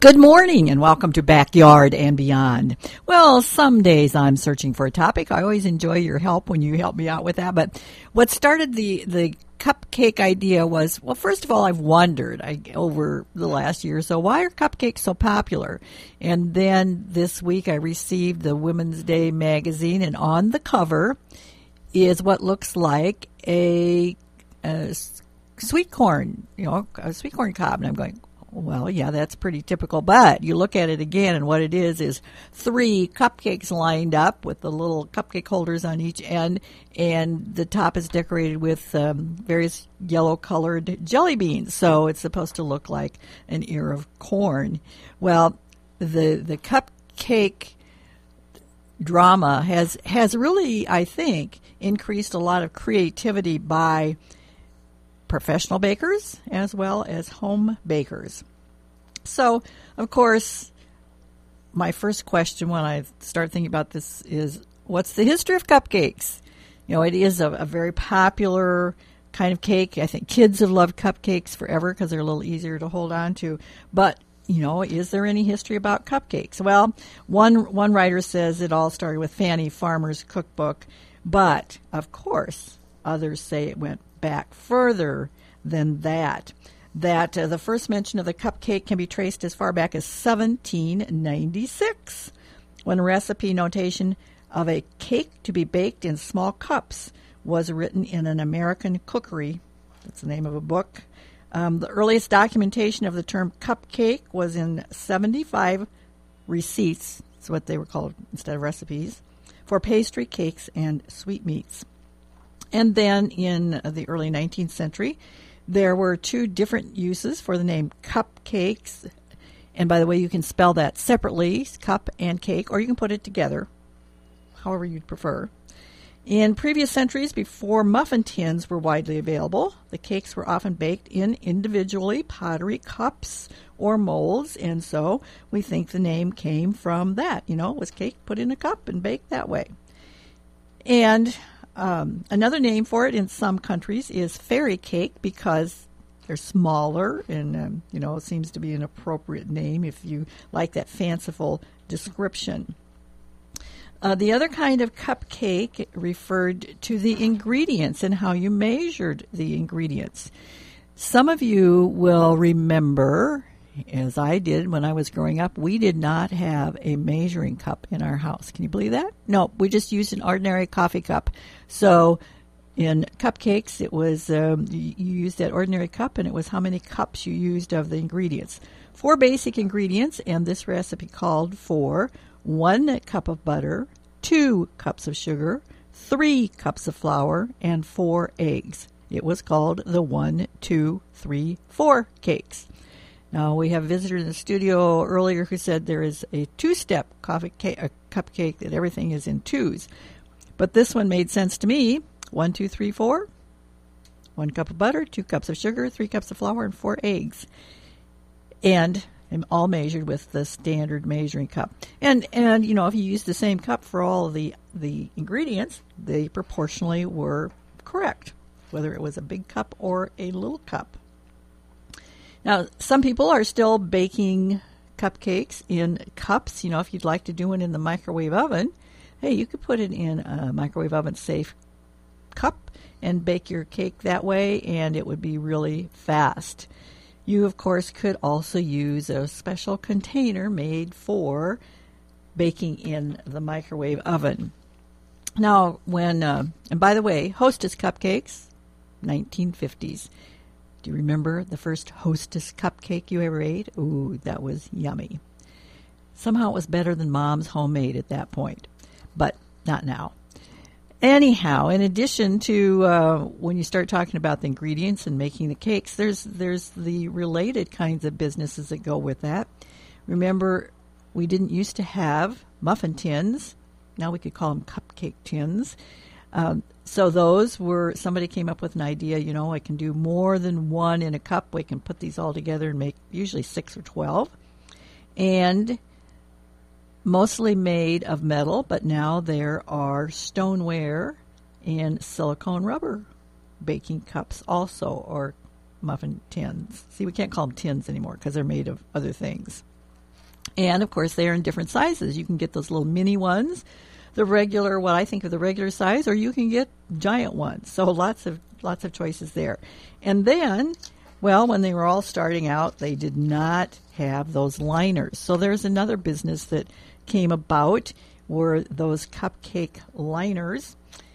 Good morning and welcome to Backyard and Beyond. Well, some days I'm searching for a topic. I always enjoy your help when you help me out with that. But what started the cupcake idea was, well, first of all, I've wondered over the last year or so, why are cupcakes so popular? And then this week I received the Women's Day magazine, and on the cover is what looks like a sweet corn, a sweet corn cob. And I'm going, well, yeah, that's pretty typical, but you look at it again, and what it is 3 cupcakes lined up with the little cupcake holders on each end, and the top is decorated with various yellow-colored jelly beans, so it's supposed to look like an ear of corn. Well, the cupcake drama has really, I think, increased a lot of creativity by professional bakers as well as home bakers. So, of course, my first question when I start thinking about this is, what's the history of cupcakes? It is a very popular kind of cake. I think kids have loved cupcakes forever because they're a little easier to hold on to. But, is there any history about cupcakes? Well, one writer says it all started with Fannie Farmer's cookbook. But, of course, others say it went back further than that. The first mention of the cupcake can be traced as far back as 1796, when recipe notation of a cake to be baked in small cups was written in an American Cookery. That's the name of a book. The earliest documentation of the term cupcake was in 75 receipts, that's what they were called instead of recipes, for pastry, cakes, and sweetmeats. And then in the early 19th century, there were 2 different uses for the name cupcakes. And by the way, you can spell that separately, cup and cake, or you can put it together, however you'd prefer. In previous centuries, before muffin tins were widely available, the cakes were often baked in individually pottery cups or molds, and so we think the name came from that. It was cake put in a cup and baked that way. And another name for it in some countries is fairy cake because they're smaller, and it seems to be an appropriate name if you like that fanciful description. The other kind of cupcake referred to the ingredients and how you measured the ingredients. Some of you will remember, as I did when I was growing up, we did not have a measuring cup in our house. Can you believe that? No, we just used an ordinary coffee cup. So in cupcakes, it was you used that ordinary cup, and it was how many cups you used of the ingredients. 4 basic ingredients, and this recipe called for 1 cup of butter, 2 cups of sugar, 3 cups of flour, and 4 eggs. It was called the 1, 2, 3, 4 cakes. Now, we have a visitor in the studio earlier who said there is a 2-step cupcake that everything is in 2s. But this one made sense to me. 1, 2, 3, 4. 1 cup of butter, 2 cups of sugar, 3 cups of flour, and 4 eggs. And I'm all measured with the standard measuring cup. And if you use the same cup for all of the ingredients, they proportionally were correct, whether it was a big cup or a little cup. Now, some people are still baking cupcakes in cups. If you'd like to do one in the microwave oven, hey, you could put it in a microwave oven safe cup and bake your cake that way, and it would be really fast. You, of course, could also use a special container made for baking in the microwave oven. Now, and by the way, Hostess cupcakes, 1950s. Do you remember the first Hostess cupcake you ever ate? Ooh, that was yummy. Somehow it was better than Mom's homemade at that point, but not now. Anyhow, in addition to when you start talking about the ingredients and making the cakes, there's the related kinds of businesses that go with that. Remember, we didn't used to have muffin tins. Now we could call them cupcake tins. So those were, somebody came up with an idea, I can do more than one in a cup. We can put these all together and make usually 6 or 12. And mostly made of metal, but now there are stoneware and silicone rubber baking cups also, or muffin tins. See, we can't call them tins anymore because they're made of other things. And, of course, they're in different sizes. You can get those little mini ones, the regular, what I think of the regular size, or you can get giant ones. So lots of choices there. And then, well, when they were all starting out, they did not have those liners. So there's another business that came about, were those cupcake liners.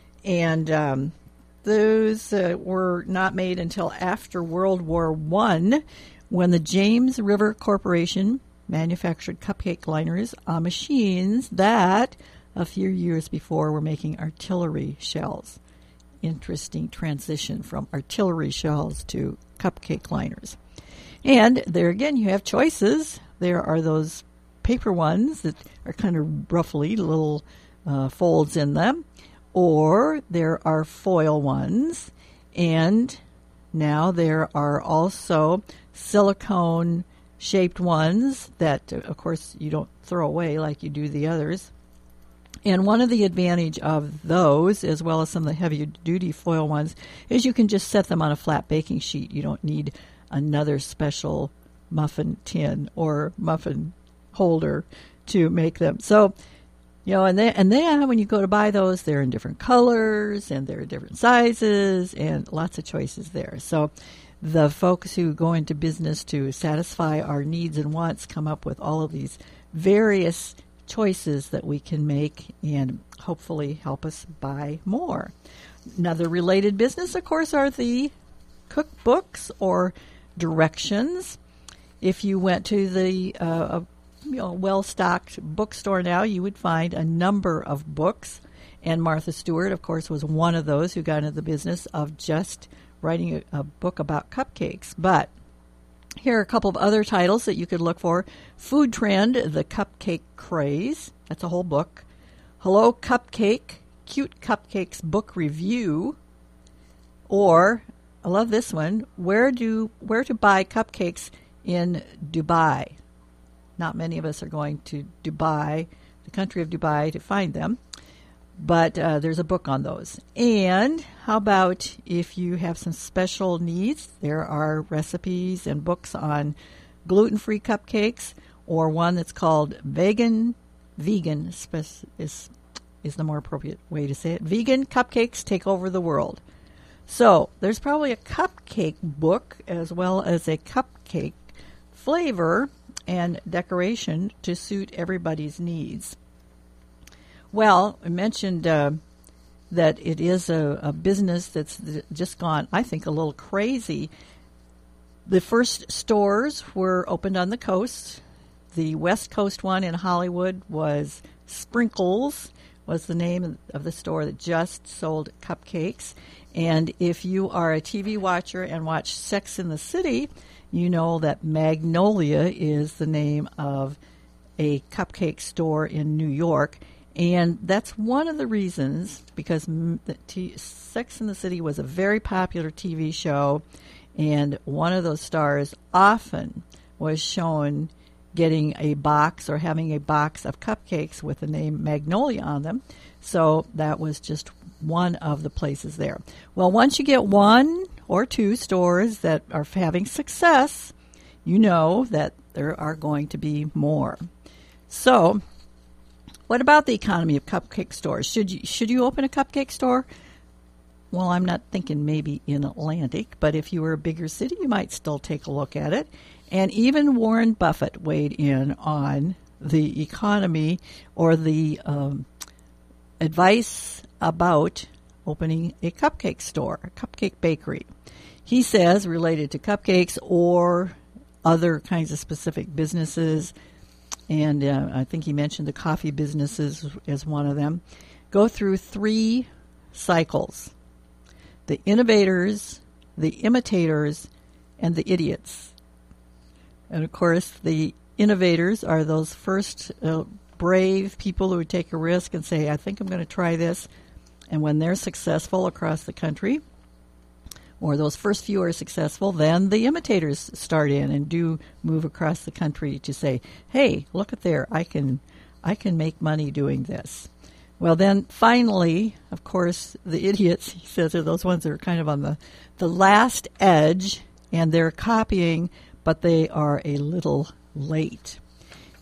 And those were not made until after World War I, when the James River Corporation manufactured cupcake liners on machines that a few years before were making artillery shells. Interesting transition from artillery shells to cupcake liners. And there again, you have choices. There are those paper ones that are kind of roughly little folds in them, or there are foil ones, and now there are also silicone shaped ones that, of course, you don't throw away like you do the others. And one of the advantage of those, as well as some of the heavier duty foil ones, is you can just set them on a flat baking sheet. You don't need another special muffin tin or muffin holder to make them. So, and then when you go to buy those, they're in different colors and they're in different sizes and lots of choices there. So the folks who go into business to satisfy our needs and wants come up with all of these various choices that we can make and hopefully help us buy more. Another related business, of course, are the cookbooks or directions. If you went to the well-stocked bookstore now, you would find a number of books. And Martha Stewart, of course, was one of those who got into the business of just writing a book about cupcakes. But here are a couple of other titles that you could look for. Food Trend, The Cupcake Craze. That's a whole book. Hello Cupcake, Cute Cupcakes Book Review. Or, I love this one, Where to Buy Cupcakes in Dubai. Not many of us are going to Dubai, the country of Dubai, to find them. But there's a book on those. And how about if you have some special needs? There are recipes and books on gluten-free cupcakes, or one that's called vegan is the more appropriate way to say it. Vegan Cupcakes Take Over the World. So there's probably a cupcake book as well as a cupcake flavor and decoration to suit everybody's needs. Well, I mentioned that it is a business that's just gone, I think, a little crazy. The first stores were opened on the coast. The West Coast one in Hollywood was Sprinkles, was the name of the store that just sold cupcakes. And if you are a TV watcher and watch Sex and the City, you know that Magnolia is the name of a cupcake store in New York. And that's one of the reasons, because Sex and the City was a very popular TV show, and one of those stars often was shown getting a box or having a box of cupcakes with the name Magnolia on them. So that was just one of the places there. Well, once you get one or two stores that are having success, you know that there are going to be more. So what about the economy of cupcake stores? Should you open a cupcake store? Well, I'm not thinking maybe in Atlantic, but if you were a bigger city, you might still take a look at it. And even Warren Buffett weighed in on the economy or the advice about opening a cupcake store, a cupcake bakery. He says, related to cupcakes or other kinds of specific businesses, and I think he mentioned the coffee businesses as one of them, go through 3 cycles: the innovators, the imitators, and the idiots. And of course, the innovators are those first brave people who would take a risk and say, I think I'm going to try this. And when they're successful across the country, or those first few are successful, then the imitators start in and do move across the country to say, hey, look at there, I can make money doing this. Well, then finally, of course, the idiots, he says, are those ones that are kind of on the last edge, and they're copying, but they are a little late.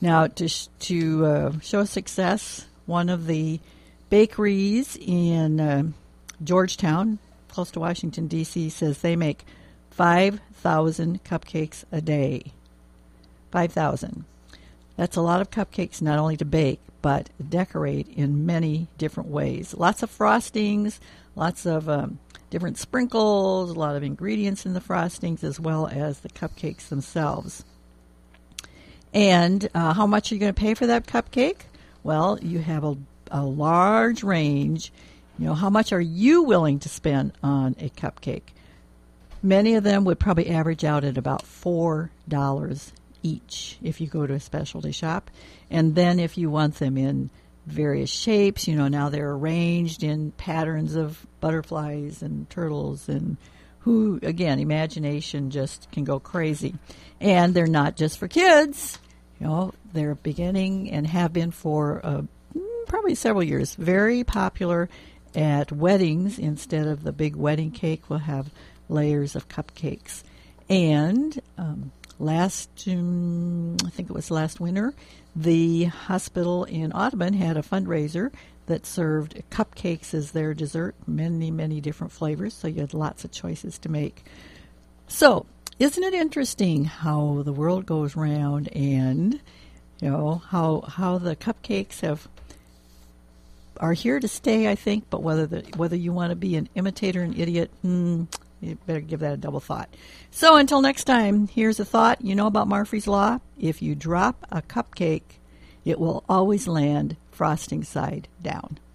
Now, to show success, one of the bakeries in Georgetown, close to Washington, D.C., says they make 5,000 cupcakes a day. 5,000. That's a lot of cupcakes not only to bake, but decorate in many different ways. Lots of frostings, lots of different sprinkles, a lot of ingredients in the frostings, as well as the cupcakes themselves. And how much are you going to pay for that cupcake? Well, you have a large range. You know, how much are you willing to spend on a cupcake? Many of them would probably average out at about $4 each if you go to a specialty shop. And then if you want them in various shapes, you know, now they're arranged in patterns of butterflies and turtles, and imagination just can go crazy. And they're not just for kids. You know, they're beginning and have been for probably several years. Very popular at weddings. Instead of the big wedding cake, we'll have layers of cupcakes. And I think it was last winter, the hospital in Audubon had a fundraiser that served cupcakes as their dessert, many, many different flavors, so you had lots of choices to make. So, isn't it interesting how the world goes round, and you know how the cupcakes are here to stay, I think, but whether you want to be an imitator, an idiot, you better give that a double thought. So until next time, here's a thought. You know about Murphy's Law? If you drop a cupcake, it will always land frosting side down.